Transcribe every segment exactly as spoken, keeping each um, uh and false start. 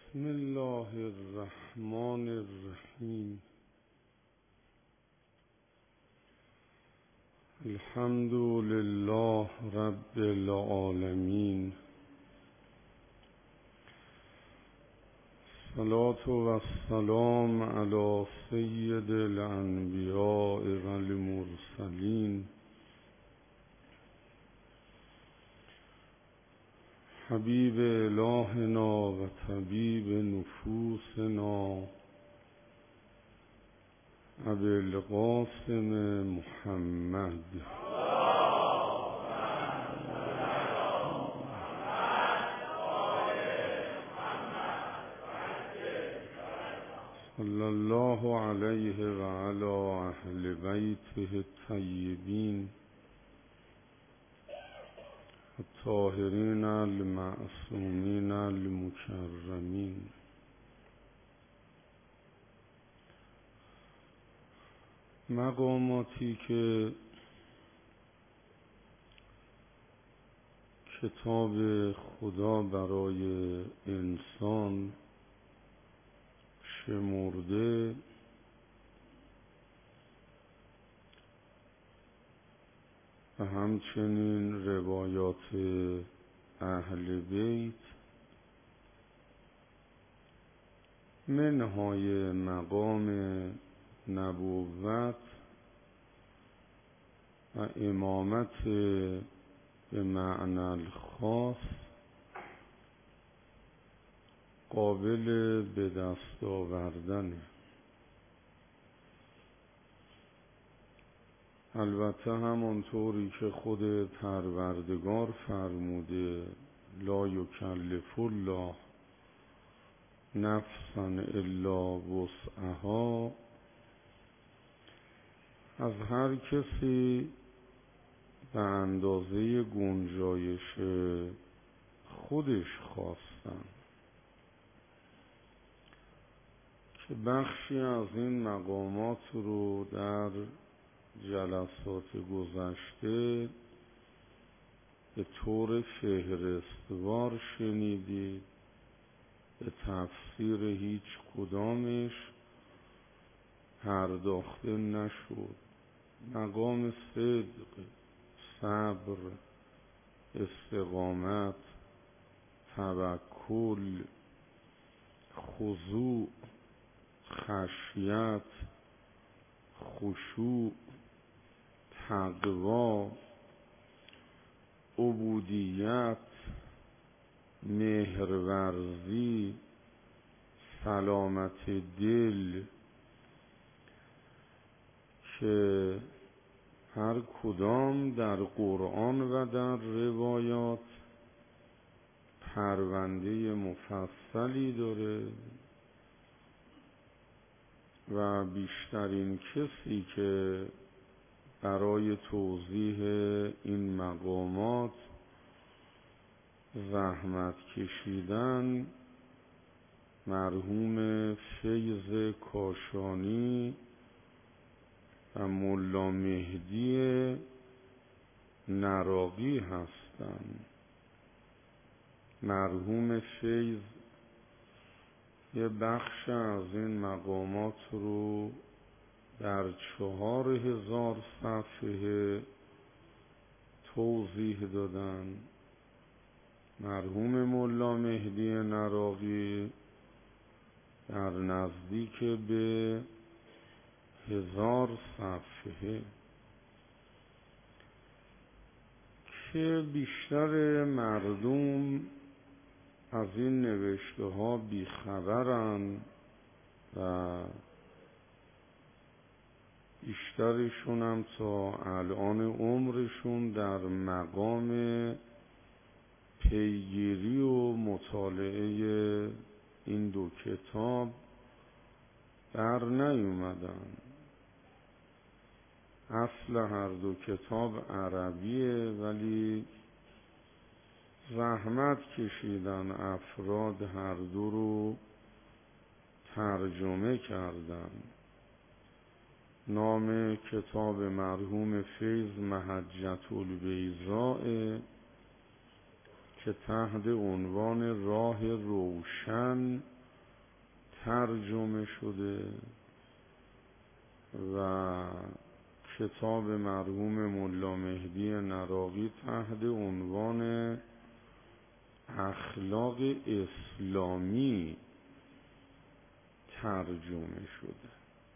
بسم الله الرحمن الرحیم. الحمد لله رب العالمین. الصلاة و السلام علی سید الانبیاء و المرسلین حبیب الهنا و طبیب نفوسنا ابی القاسم محمد صلی الله علیه و علی اهل بیته الطیبین الطاهرین المعصومین المکرمین. مقاماتی که کتاب خدا برای انسان شمرده و همچنین روایات اهل بیت منهای مقام نبوت و امامت به معنی الخاص قابل به دست آوردن. البته همونطوری که خود پروردگار فرموده لا یکلف الله نفسا الا وسعها، از هر کسی به اندازه گنجایش خودش خواستن که بخشی از این مقامات رو در جلسات گذشته به طور فهرستوار شنیدید. به تفسیر هیچ کدامش پرداخته نشد. مقام صدق، صبر، استقامت، توکل، خضوع، خشیت، خشوع، تقوا، عبودیت، مهرورزی، سلامت دل، که هر کدام در قرآن و در روایات پرونده مفصلی داره و بیشترین کسی که برای توضیح این مقامات زحمت کشیدن مرحوم فیض کاشانی و ملا مهدی نراقی هستند. مرحوم فیض یه بخش از این مقامات رو در چهار هزار صفحه توضیح دادن. مرحوم ملا مهدی نراقی در نزدیک به هزار صفحه، که بیشتر مردم از این نوشته ها بیخبرن و بیشترشون هم تا الان عمرشون در مقام پیگیری و مطالعه این دو کتاب در نیومدن. اصل هر دو کتاب عربیه، ولی زحمت کشیدن افراد هر دو رو ترجمه کردن. نام کتاب مرحوم فیض محجة البیضاء که تحت عنوان راه روشن ترجمه شده و کتاب مرحوم ملا مهدی نراقی تحت عنوان اخلاق اسلامی ترجمه شده.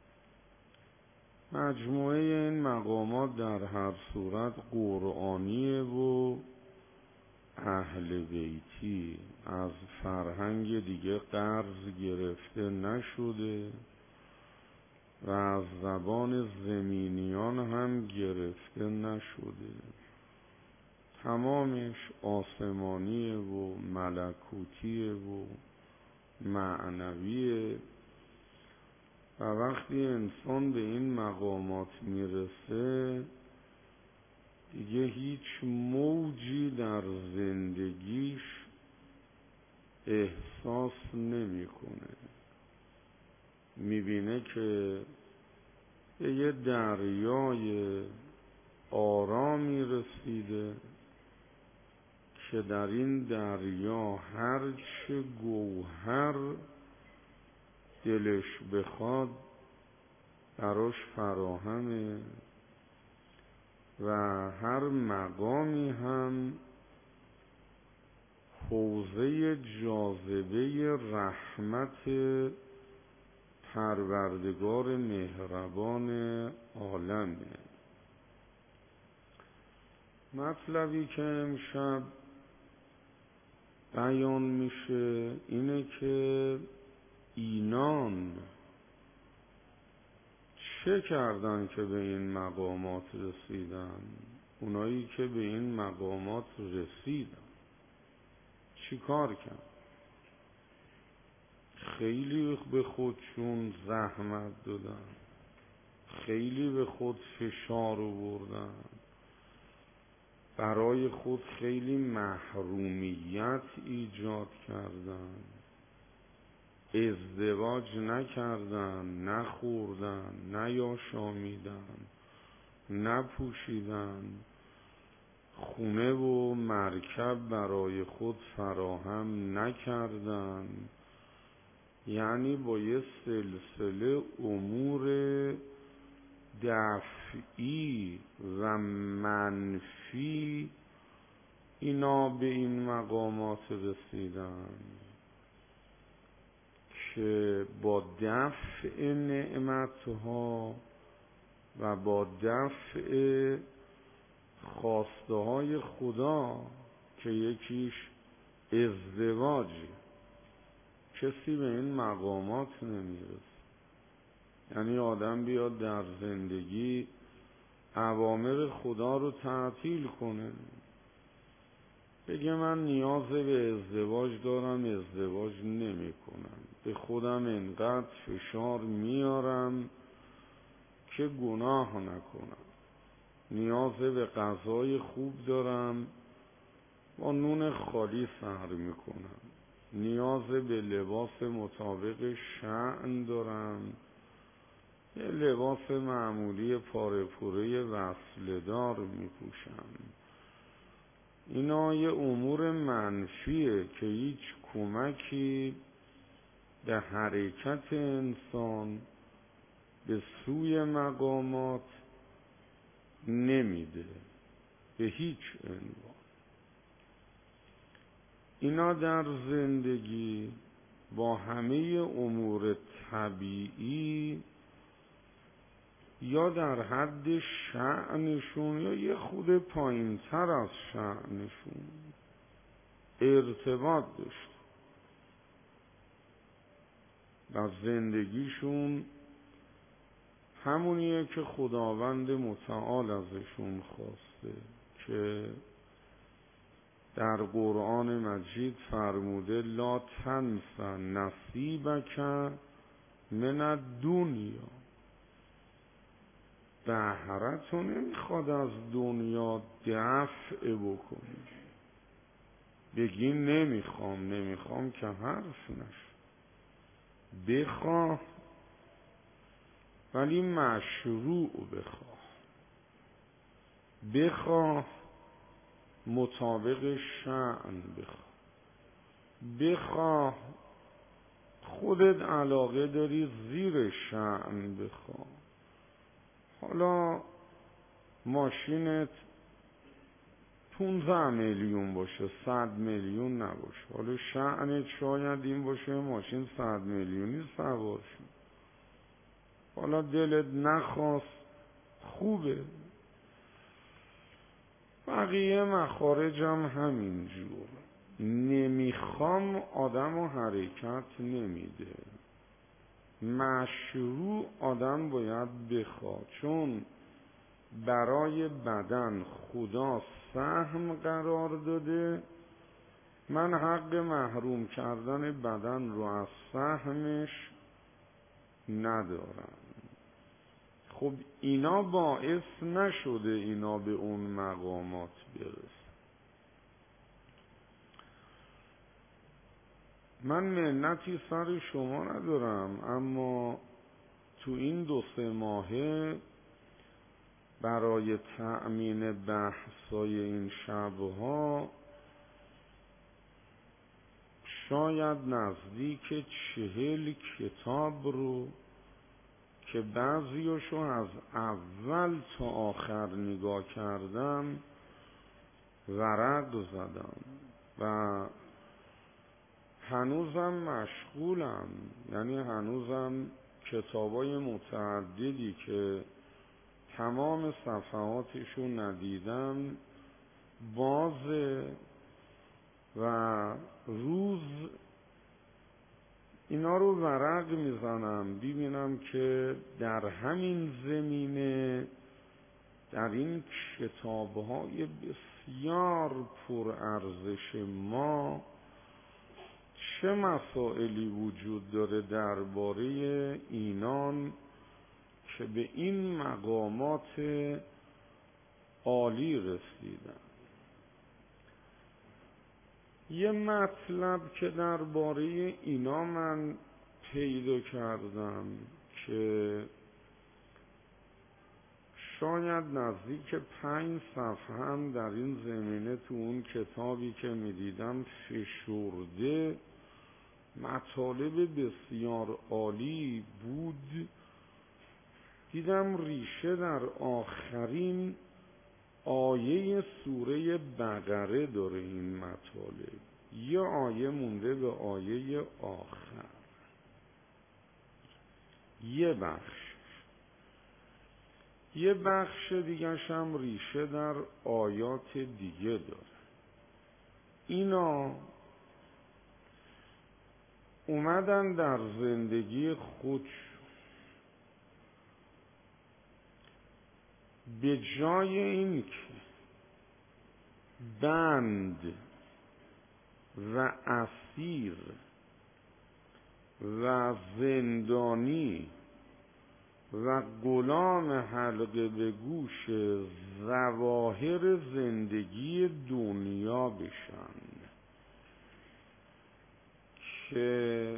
مجموعه این مقامات در هر صورت قرآنیه و اهل بیتی، از فرهنگ دیگه قرض گرفته نشده و از زبان زمینیان هم گرفته نشده، تمامش آسمانیه و ملکوتیه و معنویه و وقتی انسان به این مقامات میرسه دیگه هیچ موجی در زندگیش احساس نمیکنه. میبینه که به یه دریای آرامی رسیده که در این دریا هر چه گوهر دلش بخواد براش فراهمه و هر مقامی هم حوزه جاذبه رحمت پروردگار مهربان عالمه. مطلبی که امشب بیان میشه اینه که اینان چه کردن که به این مقامات رسیدن؟ اونایی که به این مقامات رسیدن چی کار کرد؟ خیلی به خودشون زحمت دادن، خیلی به خود فشار آوردن، برای خود خیلی محرومیت ایجاد کردن، ازدواج نکردن، نخوردن، نیاشامیدن، نپوشیدن، خونه و مرکب برای خود فراهم نکردن، یعنی با یه سلسله امور دفعی و منفی اینا به این مقامات رسیدن که با دفع نعمتها و با دفع خواسته های خدا که یکیش ازدواجه کسی به این مقامات نمیرسه. یعنی آدم بیاد در زندگی اوامر خدا رو تعطیل کنه، بگه من نیاز به ازدواج دارم ازدواج نمی کنم، به خودم انقدر فشار میارم که گناه نکنم، نیاز به غذای خوب دارم با نون خالی سحر میکنم، نیاز به لباس مطابق شأن دارم یه لباس معمولی پاره پوره وصله دار میپوشم. اینا یه امور منفیه که هیچ کمکی به حرکت انسان به سوی مقامات نمیده به هیچ عنوان. اینا در زندگی با همه امور طبیعی یا در حد شأنشون یا یه خود پایین تر از شأنشون ارتباط داشت و زندگیشون همونیه که خداوند متعال ازشون خواسته که در قرآن مجید فرموده لا تنس نصیبک من الدنیا، بهرتو نمیخواد از دنیا دفع بکنی، بگی نمیخوام نمیخوام که حرف نشه، بخواه ولی مشروع بخواه، بخواه مطابق شأن بخواه، بخواه خودت علاقه داری زیر شأن بخوا. حالا ماشینت پونزده میلیون باشه، صد میلیون نباشه، حالا شأنت شاید این باشه ماشین صد میلیونی سوار شد، حالا دلت نخواست، خوبه. بقیه مخارجم همینجور. نمیخوام آدم و حرکت نمیده. مشروع آدم باید بخواد، چون برای بدن خدا سهم قرار داده. من حق محروم کردن بدن رو از سهمش ندارم. خب اینا باعث نشده اینا به اون مقامات برسن. من منتی سر شما ندارم، اما تو این دو سه ماهه برای تأمین بحثای این شبها شاید نزدیک چهل کتاب رو که بعضیاشو از اول تا آخر نگاه کردم ورق زدم و هنوزم مشغولم. یعنی هنوزم کتابای متعددی که تمام صفحاتشو ندیدم بازه و روز اینا رو ورق میزنم ببینم که در همین زمینه، در این کتاب‌های بسیار پرارزش ما، چه مسائلی وجود داره درباره اینان که به این مقامات عالی رسیدن. یه مطلب که درباره اینا من پیدا کردم که شاید نزدیک پنج صفحه هم در این زمینه تو اون کتابی که میدیدم فشرده، مطالب بسیار عالی بود. دیدم ریشه در آخرین آیه سوره بقره داره این مطالب. یه آیه مونده به آیه آخر، یه بخش یه بخش دیگرش هم ریشه در آیات دیگه داره. اینا اومدن در زندگی خود به جای این که بند و اسیر و زندانی و غلام حلقه به گوش ظواهر زندگی دنیا بشن که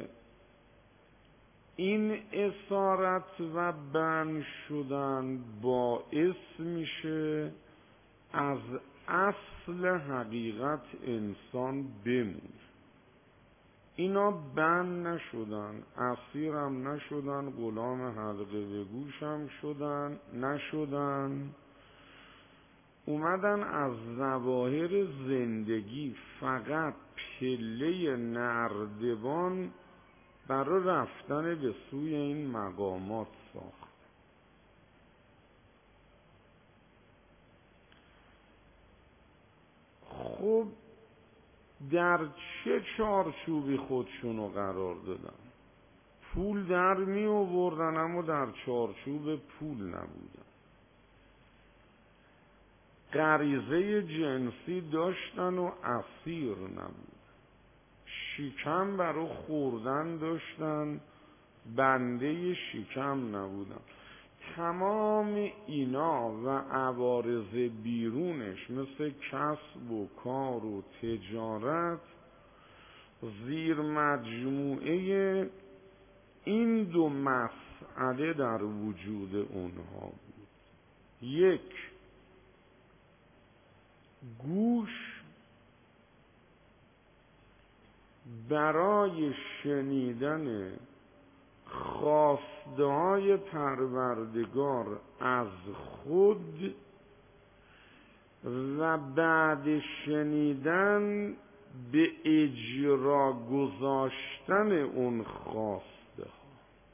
این اسارت و بند شدن باعث میشه از اصل حقیقت انسان بمونه. اینا بند نشدن، اسیرم نشدن، غلام حلقه به گوشم شدن نشدن، اومدن از ظواهر زندگی فقط پله نردبان برای رفتن به سوی این مقامات ساخت. خب در چه چارچوبی خودشونو قرار دادن؟ پول در می آوردن اما در چارچوب پول نبودن. غریزه جنسی داشتن و اسیر نبودن. شکم برای خوردن داشتن، بنده شکم نبودن. تمام اینا و عوارض بیرونش مثل کسب و کار و تجارت زیر مجموعه این دو مسئله در وجود اونها بود. یک، گوش برای شنیدن خواسته های پروردگار از خود و بعد شنیدن به اجرا گذاشتن اون خواسته ها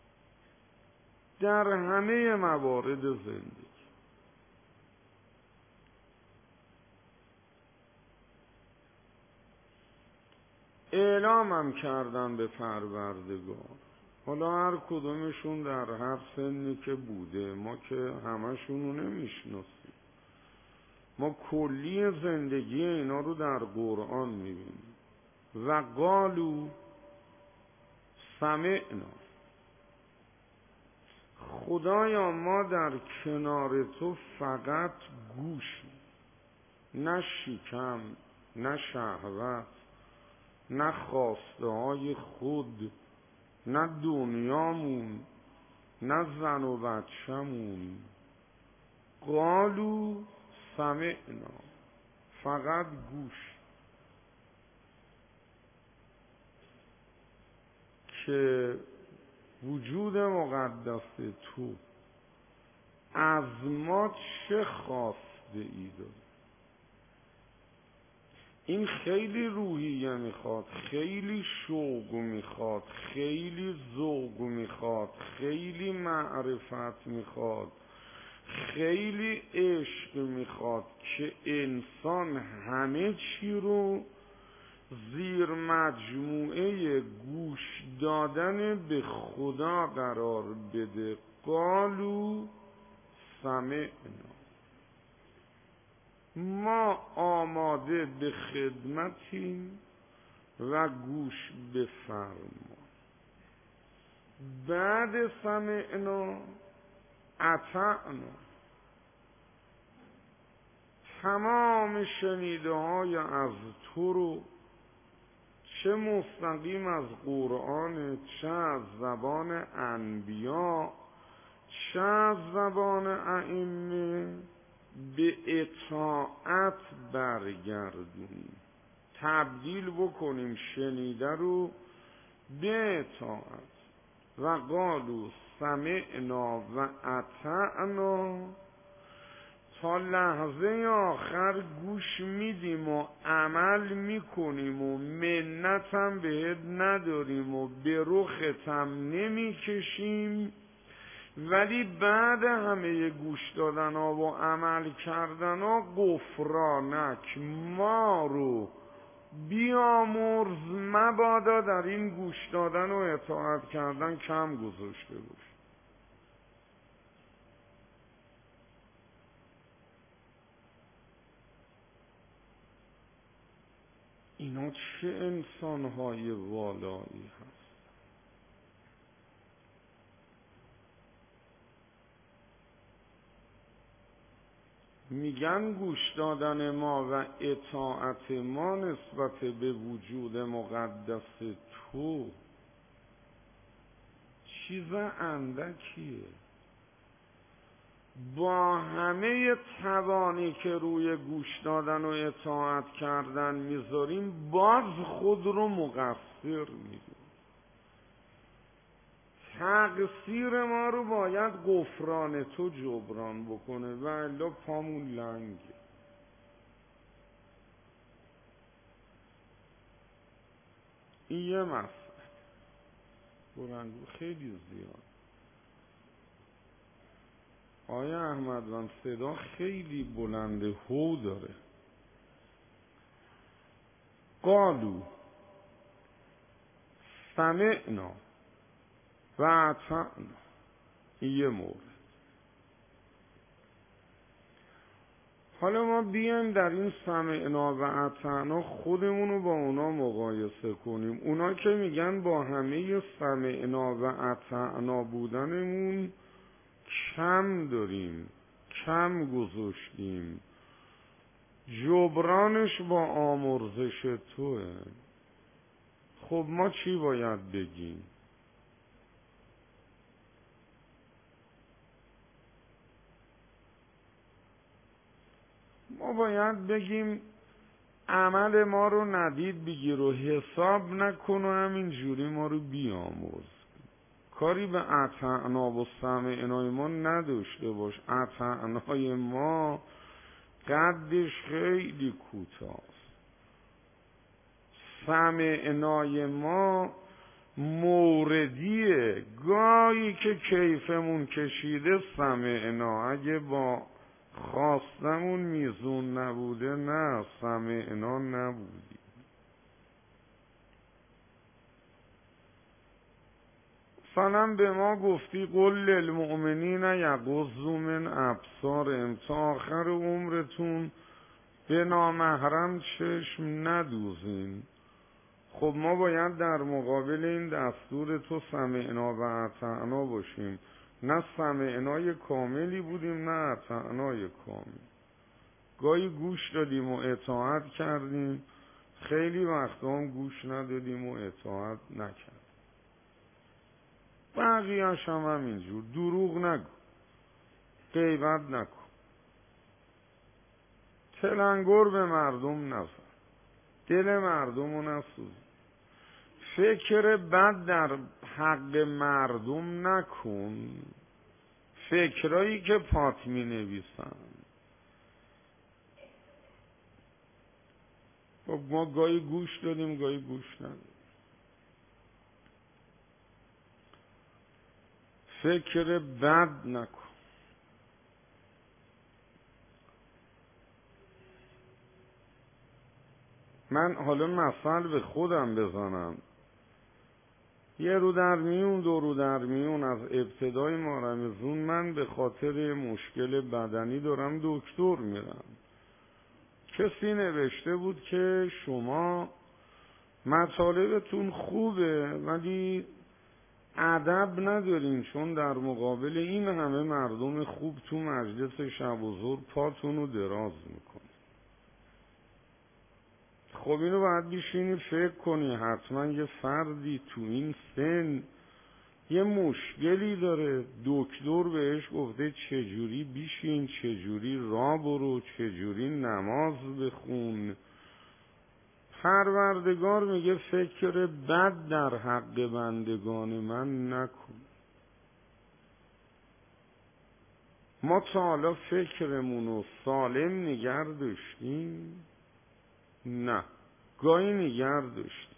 در همه موارد زندگی. اعلامم کردن به پروردگار، حالا هر کدومشون در هر سنی که بوده، ما که همشونو نمیشناسیم، ما کلی زندگی اینا رو در قرآن میبینیم. و قالو سمعنا، خدایا ما در کنار تو فقط گوش، نه شکم، نه شهوت، نه خواسته های خود، نه دنیامون، نه زن و بچه‌مون. قالو سمعنا، فقط گوش. که وجود مقدس تو از ما چه خواسته ای داره؟ این خیلی روحیه میخواد، خیلی شوق میخواد، خیلی ذوق میخواد، خیلی معرفت میخواد، خیلی عشق میخواد که انسان همه چی رو زیر مجموعه گوش دادن به خدا قرار بده. قالو سمعنا، ما آماده به خدمتیم و گوش بفرما. بعد سمعنا اطعنا، تمام شنیده های از تو رو، چه مستقیم از قرآن، چه از زبان انبیا، چه از زبان ائمه، به اطاعت برگردونیم، تبدیل بکنیم شنیده رو به اطاعت. و قالو سمعنا و اطعنا، تا لحظه آخر گوش میدیم و عمل میکنیم و منتم بهت نداریم و به رختم نمیکشیم، ولی بعد همه گوش دادن ها و عمل کردن ها غفرانک، ما رو بیامرز، مبادا در این گوش دادن و اطاعت کردن کم گذاشته باش. اینا چه انسانهای والایی هست. میگن گوش دادن ما و اطاعت ما نسبت به وجود مقدس تو چیز اندکیه. با همه توانی که روی گوش دادن و اطاعت کردن میذاریم، باز خود رو مقصر میدونیم. تقصیر ما رو باید غفران تو جبران بکنه، و الا پامون لنگه. این یه مسئله. بلندگو خیلی زیاد. آیا احمدوند صدا خیلی بلنده، هو داره. قالو سمعنا و اطعنا، این یه مورد. حالا ما بیایم در این سمعنا و اطعنا خودمون رو با اونا مقایسه کنیم. اونا که میگن با همه سمعنا و اطعنا بودنمون کم داریم، کم گذاشتیم، جبرانش با آمرزش توه. خب ما چی باید بگیم؟ ما باید بگیم عمل ما رو ندید بگیر و حساب نکن و همین جوری ما رو بیاموز. کاری به اطعنا و سمعنای ما نداشته باش. اطعنای ما قدش خیلی کوتاست. سمعنای ما موردیه. گاهی که کیفمون کشیده سمعنا، اگه با خواستمون میزون نبوده نه سمعنا نبودی. مثلا به ما گفتی قل للمؤمنین یغضوا من ابصارهم، تا آخر عمرتون به نامحرم چشم ندوزین. خب ما باید در مقابل این دستور تو سمعنا و اطعنا باشیم. نه سمعنای کاملی بودیم نه اطعنای کامل. گاهی گوش دادیم و اطاعت کردیم، خیلی وقتا هم گوش ندادیم و اطاعت نکردیم. بقیه‌اش هم همینجور. دروغ نگو، غیبت نکن، تلنگر به مردم نزن، دل مردم رو نسوز، فکر بد در حق مردم نکن، فکرایی که پات می نویسن. خب ما گاهی گوش دادیم گاهی گوش ندادیم. فکر بد نکن. من حالا مثل به خودم بزنم. یه رو در میون دو رو در میون از ابتدای ما رمضان من به خاطر مشکل بدنی دارم دکتر میرم. کسی نوشته بود که شما مطالبتون خوبه ولی ادب ندارین، چون در مقابل این همه مردم خوب تو مجلس شب و ظهر پاتون رو دراز میکن. خب اینو باید بشینی فکر کنی. حتما یه فردی تو این سن یه مشکلی داره، دکتر بهش گفته چجوری بشین، چجوری راه برو، چجوری نماز بخون. پروردگار میگه فکر بد در حق بندگان من نکن. ما تا حالا فکرمون رو سالم نگه داشتیم؟ نه، گاهی نگه داشتیم.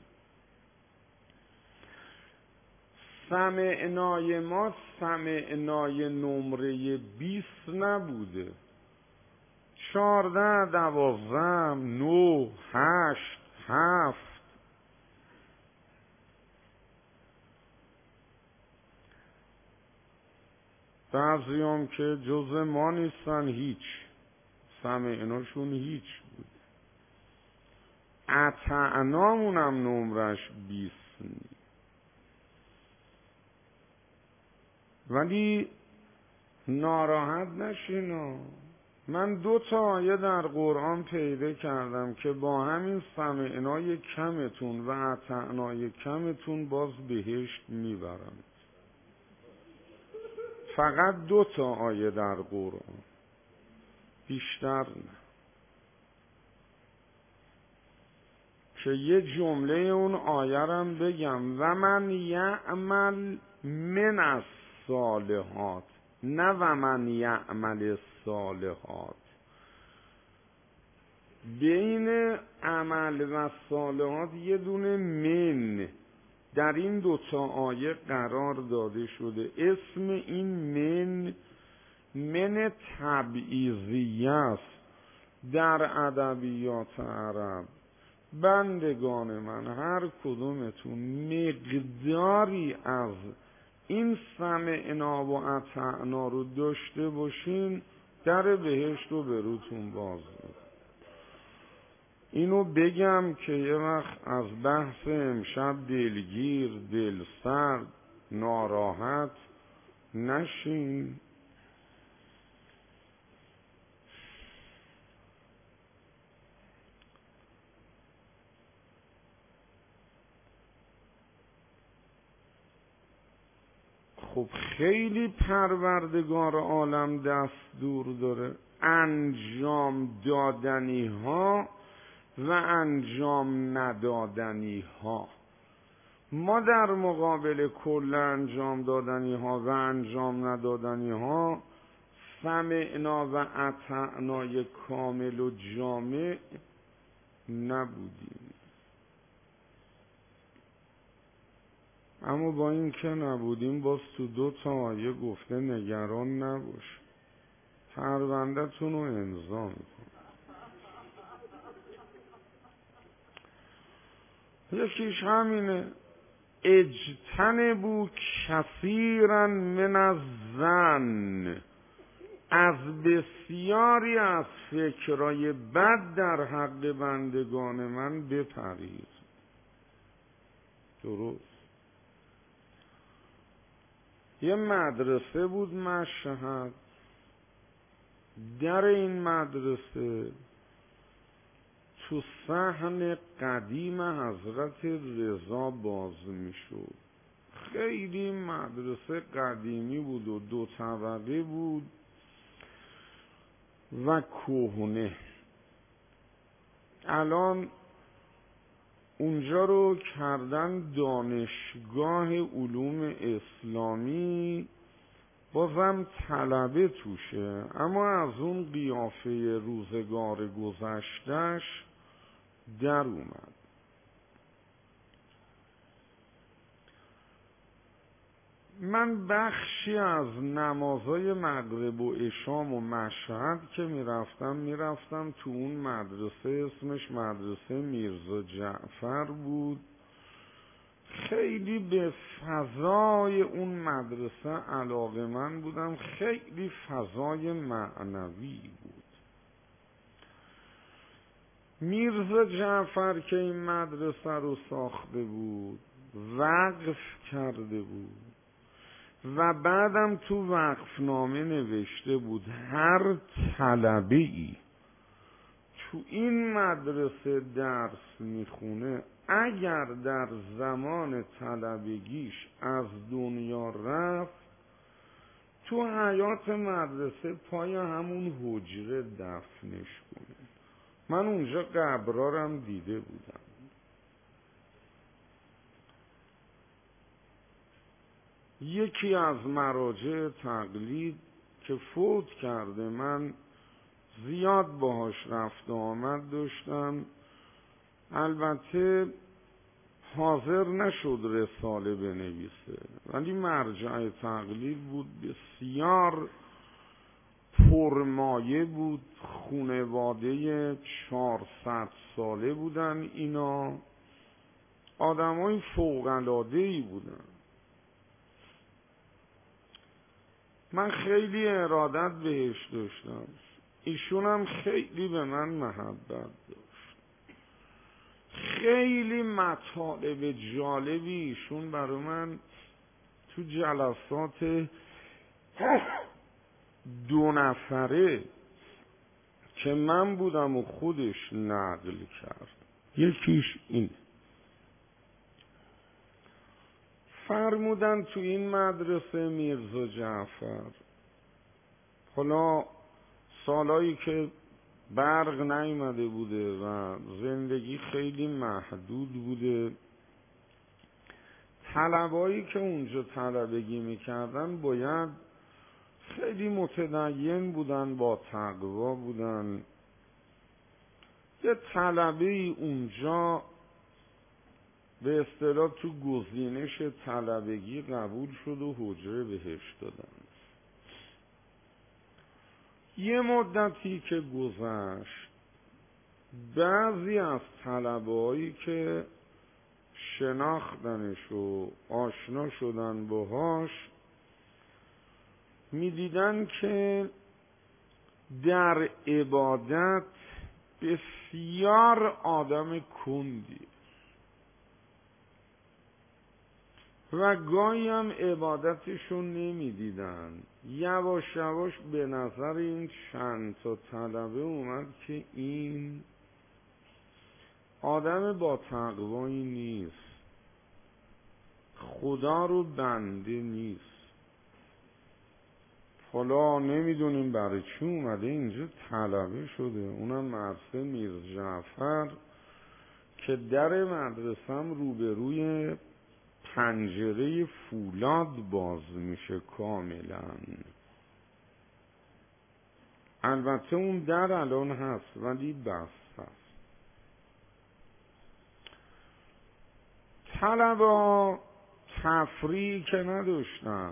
سمعنای ما سمعنای نمره بیست نبوده. چارده، دوازده، نو، هشت، هفت. بعضی هم که جز ما نیستن هیچ، سمعناشون هیچ بود. اطعنامون هم نمرش بیست نیست. ولی ناراحت نشینا. من دو تا آیه در قرآن پیدا کردم که با همین سمعنای کمتون و اطعنای کمتون باز بهشت میبرم. فقط دو تا آیه در قرآن، بیشتر نه. که یه جمله اون آیه رم بگم. و من یعمل من الصالحات، نه و من یعمل الصالحات. بین عمل و صالحات یه دونه من در این دوتا آیه قرار داده شده. اسم این من من تبعیضیه است در ادبیات عرب. بندگان من هر کدومتون مقداری از این سمعنا و اطعنا رو داشته باشین در بهشت رو به روتون باز می‌کنه. اینو بگم که یه وقت از بحث امشب دلگیر، دلسرد، ناراحت نشین. خب خیلی پروردگار عالم دستور داره. انجام دادنی ها و انجام ندادنی ها. ما در مقابل کل انجام دادنی ها و انجام ندادنی ها سمعنا و اطعنای کامل و جامع نبودیم. اما با این که نبودیم باز تو دو تا آیه گفته نگران نباش، پرونده‌تون رو امضا میکنم. یکیش همینه، اجتنبوا کثیرا من الظن، از بسیاری از فکرای بد در حق بندگان من بپرهیز. درست. یه مدرسه بود مشهد، در این مدرسه تو صحن قدیم حضرت رضا باز میشد. خیلی مدرسه قدیمی بود و دو طبقه بود و کهنه. الان اونجا رو کردن دانشگاه علوم اسلامی، بازم طلبه توشه، اما از اون قیافه روزگار گذشتش در اومد. من بخشی از نمازهای مغرب و عشام و مشهد که میرفتم میرفتم تو اون مدرسه، اسمش مدرسه میرزا جعفر بود. خیلی به فضای اون مدرسه علاقه من بودم، خیلی فضای معنوی بود. میرزا جعفر که این مدرسه رو ساخته بود وقف کرده بود و بعدم تو وقفنامه نوشته بود هر طلبه‌ای تو این مدرسه درس میخونه اگر در زمان طلبگیش از دنیا رفت تو حیات مدرسه پای همون حجره دفنش کنه. من اونجا قبرارم دیده بودم. یکی از مراجع تقلید که فوت کرده، من زیاد باهاش رفت و آمد داشتم، البته حاضر نشد رساله بنویسه، ولی مرجع تقلید بود، بسیار پرمایه بود، خانواده چهارصد ساله بودن، اینا آدمای فوق‌العاده‌ای بودن. من خیلی ارادت بهش داشتم، ایشون هم خیلی به من محبت داشت. خیلی مطالب جالبی ایشون برای من تو جلسات دو نفره که من بودم و خودش نقل کرد. یکیش این فرمودن تو این مدرسه میرزا جعفر، حالا سالایی که برق نیامده بوده و زندگی خیلی محدود بوده، طلبایی که اونجا طلبگی میکردن باید خیلی متدین بودن، با تقوا بودن. یه طلبه‌ای اونجا به اصطلاح تو گزینش طلبگی قبول شد و حجره بهش دادن. یه مدتی که گذشت، بعضی از طلبه‌هایی که شناختنش و آشنا شدن باهاش می‌دیدن که در عبادت بسیار آدم کندی و گاهی هم عبادتشون نمی‌دیدن. یواش یواش به نظر این چند تا طلبه اومد که این آدم با تقوایی نیست، خدا رو بنده نیست، حالا نمیدونیم برای چی اومده اینجا طلبه شده، اونم مدرسه میرزا جعفر که در مدرسم روبروی پنجره فولاد باز میشه کاملا. البته اون در الان هست ولی بسته است. طلبه ها تفریحی که نداشتن،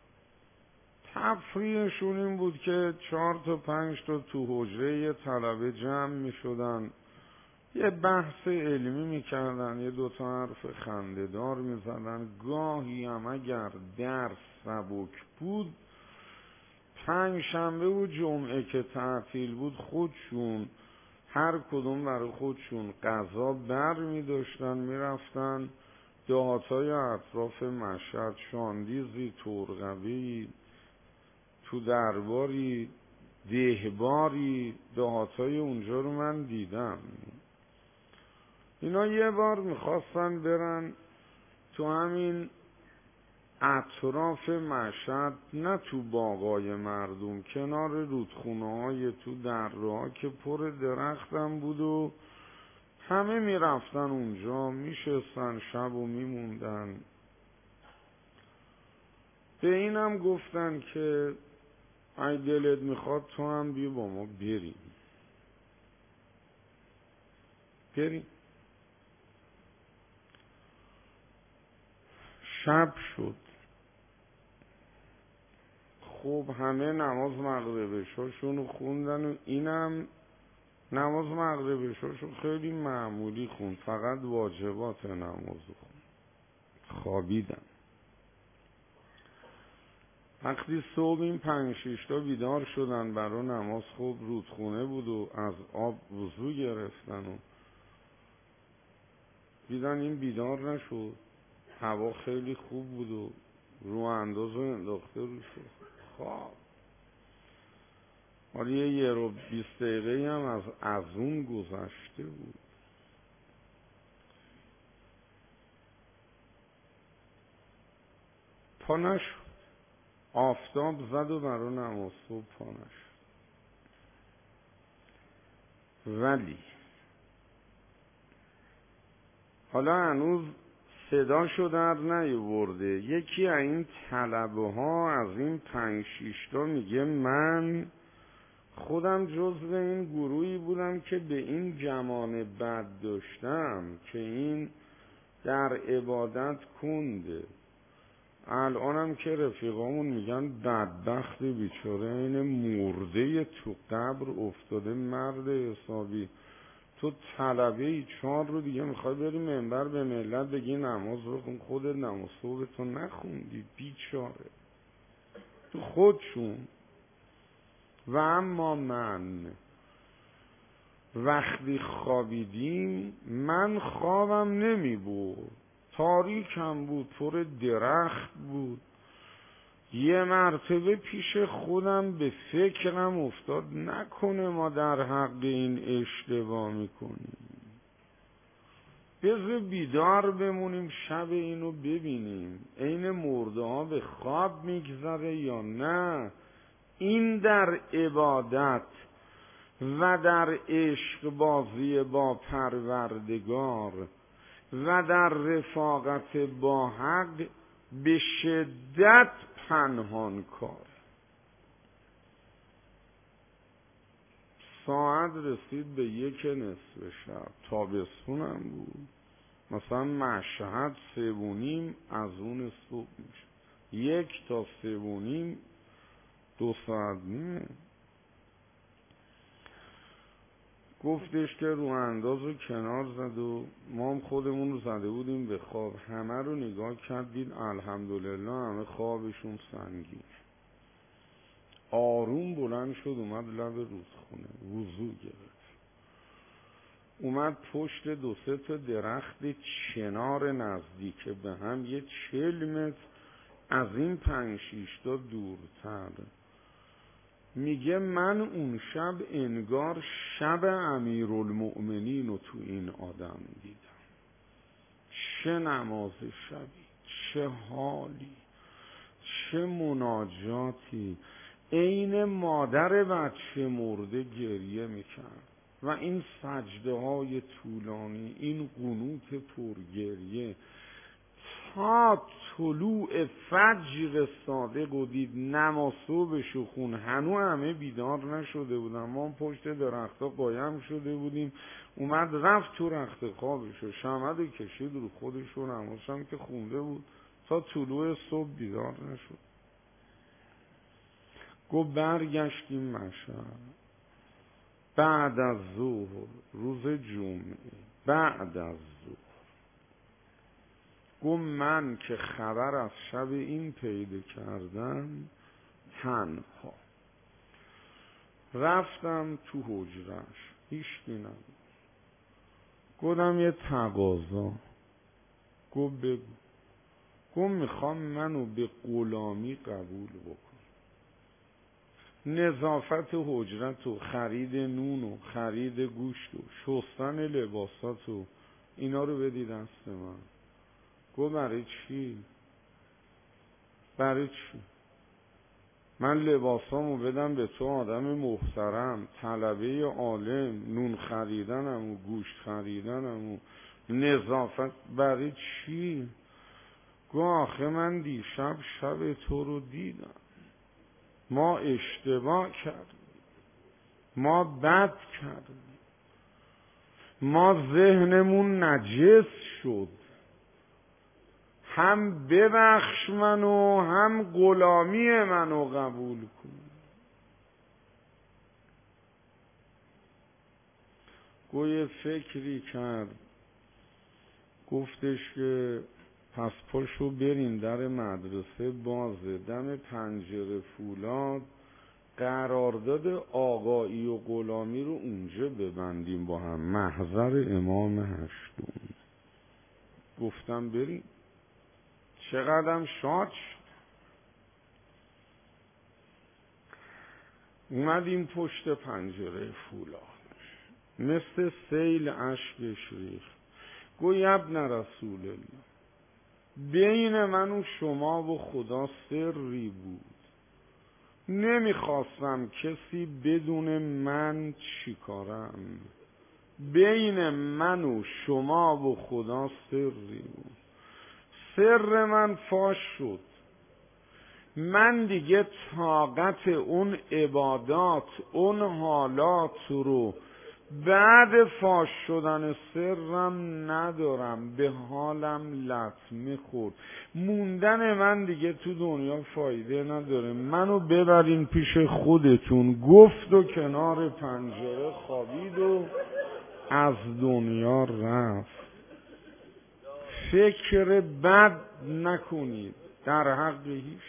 تفریحشون این بود که چهار تا پنج تا تو حجره یه طلبه جمع می شدن، یه بحث علمی می کردن، یه دوتا حرف خنده‌دار می زدن. گاهی هم اگر درس سبک بود، پنج شنبه و جمعه که تعطیل بود، خودشون هر کدوم برای خودشون غذا بر می داشتن، می رفتن دهاتای اطراف مشهد، شاندیزی، ترقوی، تو درباری، دهباری، دهاتای اونجا رو من دیدم. اینا یه بار میخواستن برن تو همین اطراف مشهد، نه تو باغای مردم، کنار رودخونه های تو دره ها که پر درختم بود و همه میرفتن اونجا میشستن شب و میموندن. به اینم گفتن که ای دلت میخواد تو هم بیا با ما بریم بریم. شب شد، خب همه نماز مغربشاشون رو خوندن و اینم نماز مغربشاشون خیلی معمولی خوند، فقط واجبات نماز خوند. خوابیدن. وقتی صبح این پنج شیشتا بیدار شدن برای نماز، خوب رودخونه بود و از آب وضو گرفتن و دیدن این بیدار نشد، هوا خیلی خوب بود و رو انداز رو انداخته رو شد خواب. ولی یه یه رو بیست دقیقه هم از از اون گذشته بود. پا نشد، آفتاب زد و برای نماز صبح پا نشد. ولی حالا هنوز صداشو در نیاورده. یکی از این طلبه ها از این پنج شیشتا میگه من خودم جزو این گروهی بودم که به این گمان بد داشتم که این در عبادت کنده. الانم که رفیقامون میگن بدبخت بیچاره، این مرده تو قبر افتاده مرد حسابی. تو طلبه ای چهار رو دیگه میخوای بری منبر به ملت بگی نماز بخون، خودت نماز صبحتو نخوندی بیچاره تو خودشون. و اما من وقتی خوابیدیم، من خوابم نمی بود، تاریکم بود، پر درخت بود. یه مرتبه پیش خودم به فکرم افتاد نکنه ما در حق این اشتباه میکنیم، بذار بیدار بمونیم شب اینو ببینیم این مرده ها به خواب میگذره یا نه. این در عبادت و در عشق بازی با پروردگار و در رفاقت با حق به شدت پنهان کار. ساعت رسید به یک نصف شب، تابستونم بود، مثلا مشهد سه و نیم از اون صبح میشه، یک تا سه و نیم دو ساعت نیمه. گفتش که رو انداز رو کنار زد و ما هم خودمون رو زده بودیم به خواب. همه رو نگاه کردید، الحمدلله همه خوابشون سنگین. آروم بلند شد، اومد لب رودخونه وضو گرفت، اومد پشت دو سه تا درخت چنار نزدیک به هم، یه چل متر از این پنج شیشتا دورتر. میگه من اون شب انگار شب امیرالمؤمنین رو تو این آدم دیدم. چه نماز شبی، چه حالی، چه مناجاتی. عین مادر بچه مرده گریه میکرد و این سجده های طولانی، این قنوت پرگریه تا طلوع فجر صادق و دید نماز صبحش و خون. هنو همه بیدار نشده بودن، ما پشت درختا قایم شده بودیم. اومد رفت تو رخت خوابش و شمعه کشید رو خودش و نمازش هم که خونده بود تا طلوع صبح بیدار نشد. گو برگشتیم مشهد بعد از ظهر روز جمعه، بعد از ظهر. گو من که خبر از شب این پیدا کردم تنها رفتم تو حجرش، هیچکی نبود. گفتم یه تقاضا. گو بگو. گو میخوام منو به غلامی قبول بکن. نظافت حجرت و خرید نون و خرید گوشت و شستن لباسات و اینا رو بدی دست من. گو برای چی؟ برای چی؟ من لباسامو بدم به تو آدم محترم، طلبه عالم، نون خریدنم و گوشت خریدنم و نظافت، برای چی؟ گو آخه من دیشب شب تو رو دیدم، ما اشتباه کردیم، ما بد کردیم، ما ذهنمون نجس شد، هم ببخش منو هم غلامی منو قبول کن. گوی فکری کرد، گفتش که پس پاشو بریم در مدرسه بازه، دم پنجره فولاد قرارداد آقایی و غلامی رو اونجا ببندیم با هم، محضر امام هشتم. گفتم بریم. چقدرم شاد شد. اومدیم پشت پنجره فولاد، مثل سیل اشکش ریخت. گوی ابن رسول الله، بین من و شما و خدا سری بود، نمیخواستم کسی بدون من چی کارم. بین من و شما و خدا سری بود، سر من فاش شد. من دیگه طاقت اون عبادات، اون حالات رو بعد فاش شدن سرم ندارم، به حالم لطمه خورد. موندن من دیگه تو دنیا فایده نداره، منو ببرین پیش خودتون. گفت و کنار پنجره خوابید و از دنیا رفت. فکر بد نکنید در حق هیچ،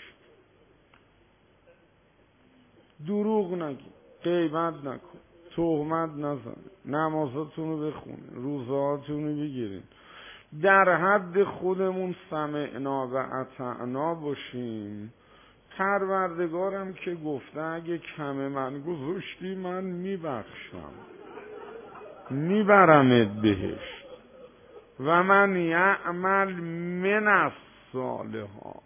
دروغ نگید، غیبت نکن، تهمت نزن، نمازاتون رو بخونید، روزهاتون رو بگیرید، در حد خودمون سمعنا و اطعنا باشیم. پروردگارم که گفته اگه کم من گذاشتی من میبخشم، میبرمت بهشت و من یعمل من الصالحات.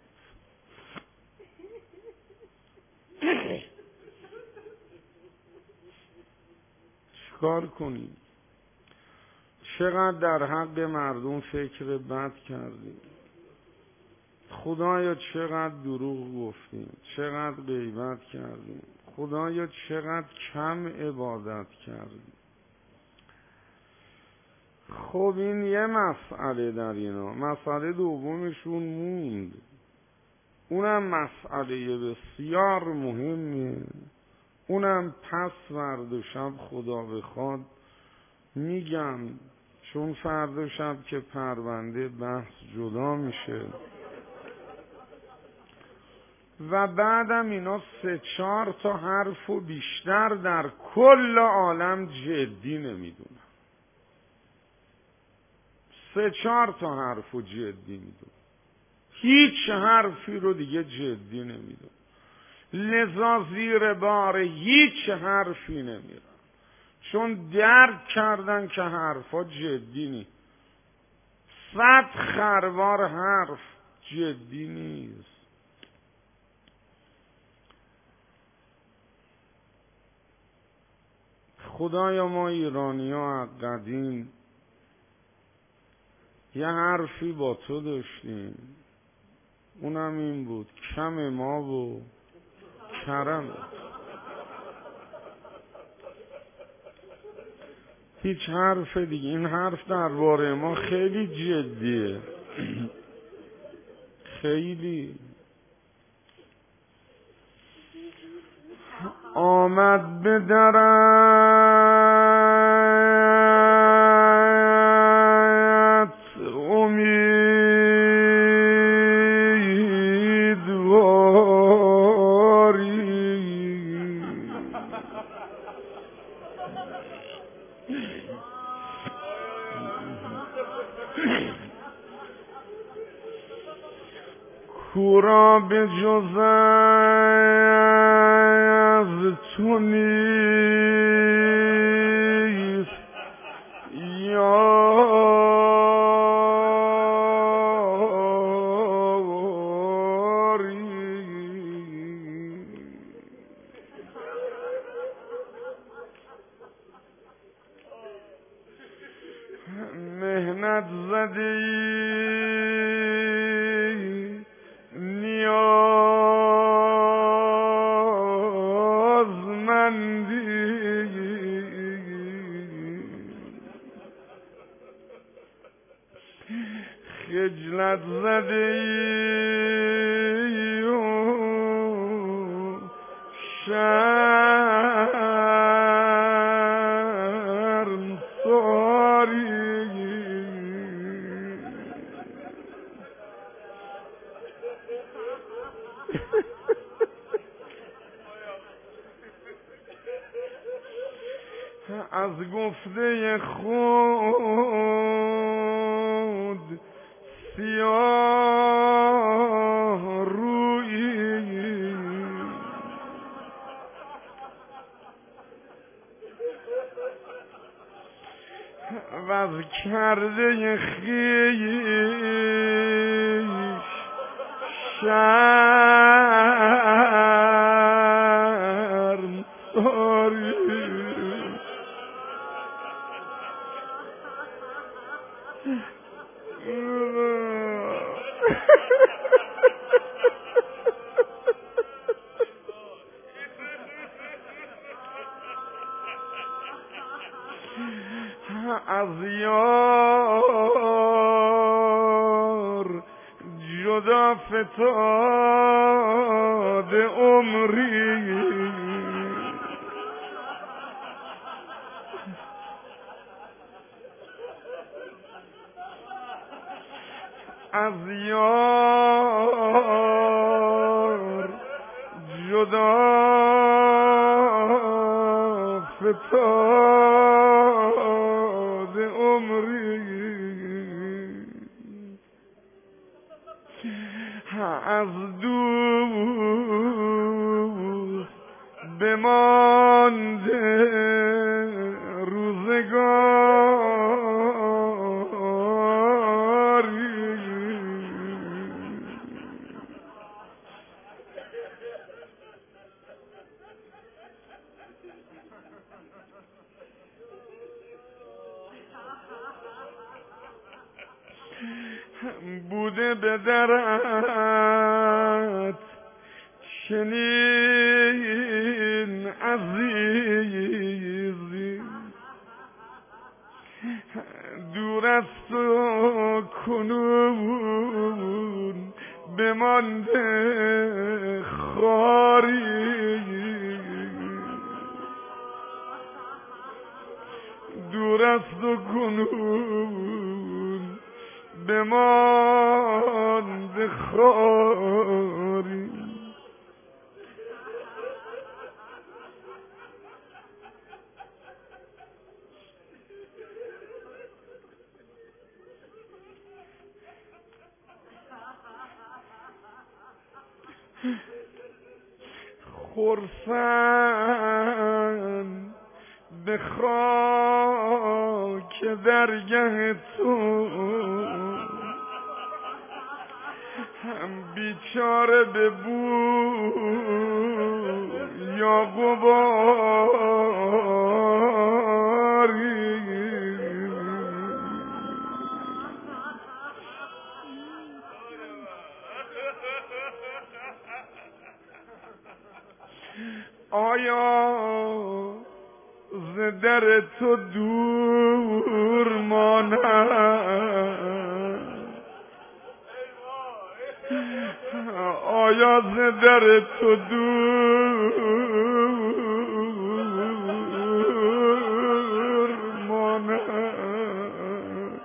چیکار کنیم؟ چقدر در حق مردم فکر بد کردیم، خدایا چقدر دروغ گفتیم، چقدر غیبت کردیم، خدایا چقدر کم عبادت کردیم. خب این یه مسئله در اینا. مسئله دومشون موند، اونم مسئله بسیار مهمه، اونم پس فردا شب خدا بخواد میگم، چون فردا شب که پرونده بحث جدا میشه و بعدم اینا سه چهار تا حرف و بیشتر در کل عالم جدی نمیدونن، سه چهار تا حرف و جدی میدونن، هیچ حرفی رو دیگه جدی نمیدونن، لذا زیر بار هیچ حرفی نمیرن، چون درک کردن که حرفا جدی نیست. صد خروار حرف جدی نیست. خدایا ما ایرانی ها از قدیم یه حرفی با تو داشتیم، اونم این بود کم ما و کرم. هیچ حرف دیگه. این حرف درباره ما خیلی جدیه، خیلی. آمد به درت امیدواری، کورا به جز از تو نیست یاری، مهنت زده خجلت زده ای و شرمساری، از گفته خود سیاه رویی، و از کرده خویش شرمساری، از یار جدا فتاد عمری، از یار جدا فتاد عمری، از دوست بمانده روزگاری، بوده به درت چنین عزیزی، دور است و کنون بمانده خواری، دور است و کنون بمانده خواری، خرسند به خاک درگه تو بیچاره به بو یا غباری آیا ز در تو دور مانم آیا ز در تو دور مانم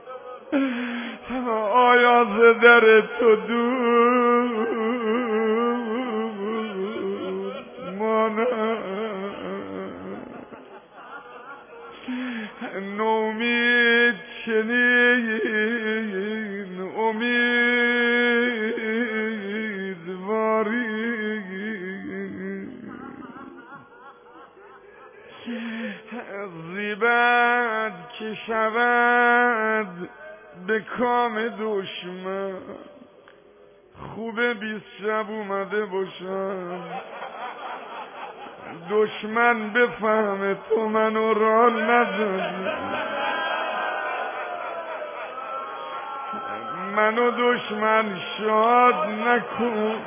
آیا ز در تو دور مانم نومید چنین امیدواری زیبد که شود به کام دشمن خوبه بیست شب اومده باشم دشمن بفهمه تو منو را نداری منو دشمن شاد نکن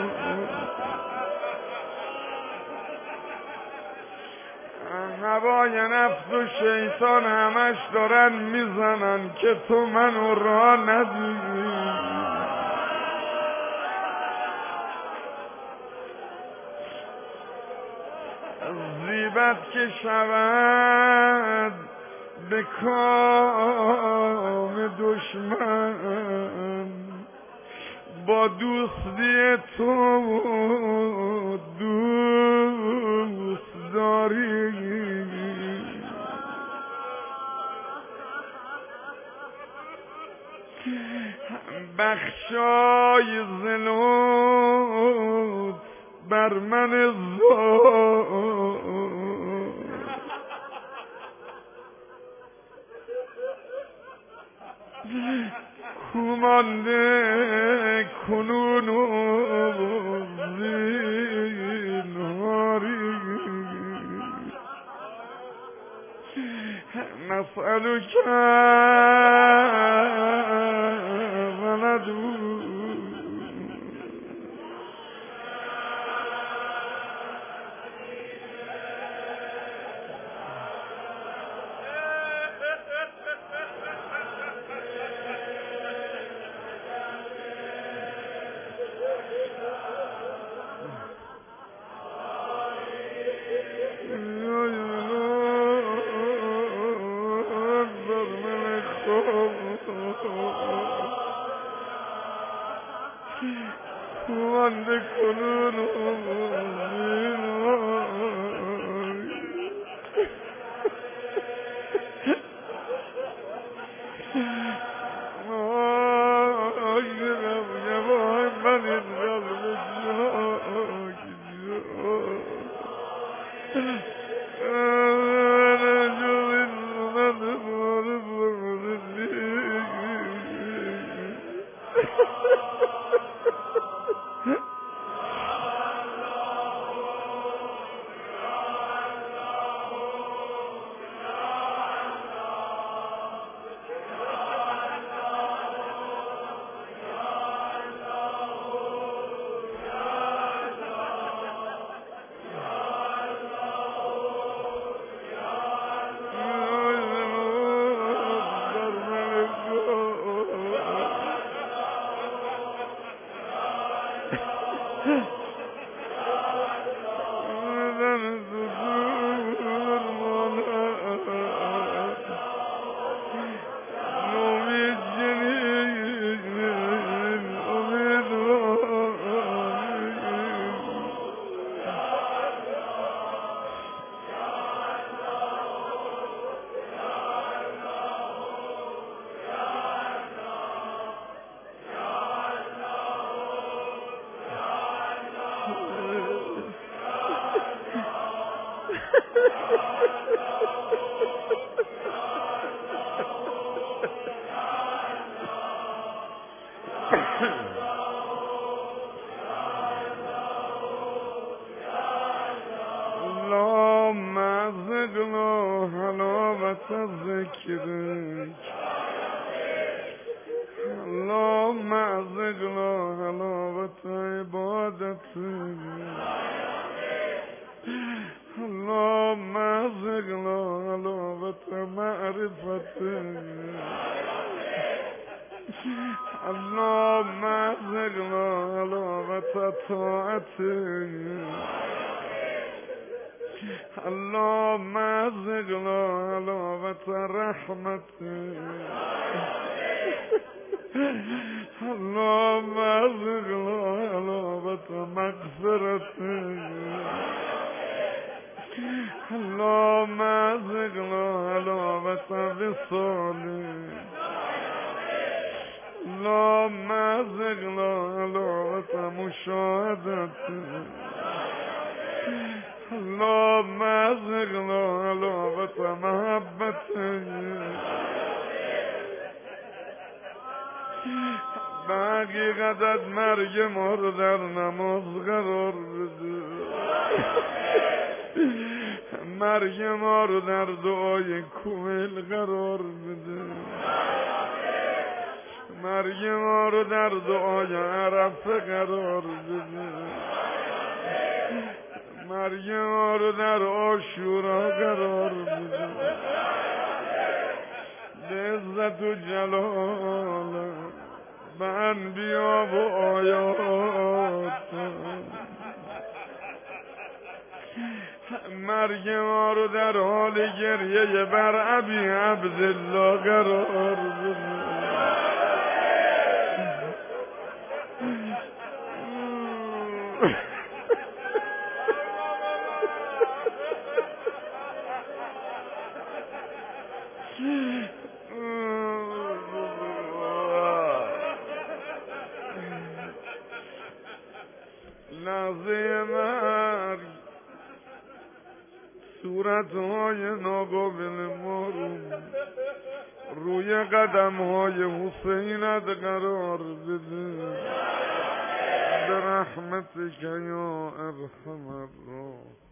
هوای نفس و شیطان همش دارن میزنن که تو منو را نداری زیبت که شود به کام دشمن با دوستی تو دوست داری بخشای زلوت بر من زود کومانده کنون و زینهاری نسألک وندو کومانده کنون و اللهم ازقنا حلاوة ذکرک اللهم ازقنا حلاوة عبادتک اللهم ازقنا حلاوة معرفتک اللهم ازقنا حلاوة طاعتك اللهم ازقنا حلاوة رحمتك اللهم ازقنا حلاوة مغفرتك اللهم ازقنا حلاوة وصالك اللهم ازقنا حلاوة مشاهدتك اللهم ازقنا حلاوة محبتك به حقیقت مرگ ما رو در نماز قرار بده مرگ ما رو در دعای کومل قرار بده مرگ ما رو در دعای عرفه قرار بده مرگ ما رو در عاشورا قرار بده به عزت و جلالت به انبیا و آیات مرگ ما رو در حال گریه بر ابی عبدالله قرار بده لحظه مرگ صورتهای ناقابل معلوم روی قدمهای حسینت قرار بده به رحمتک یا ارحم الراحمین.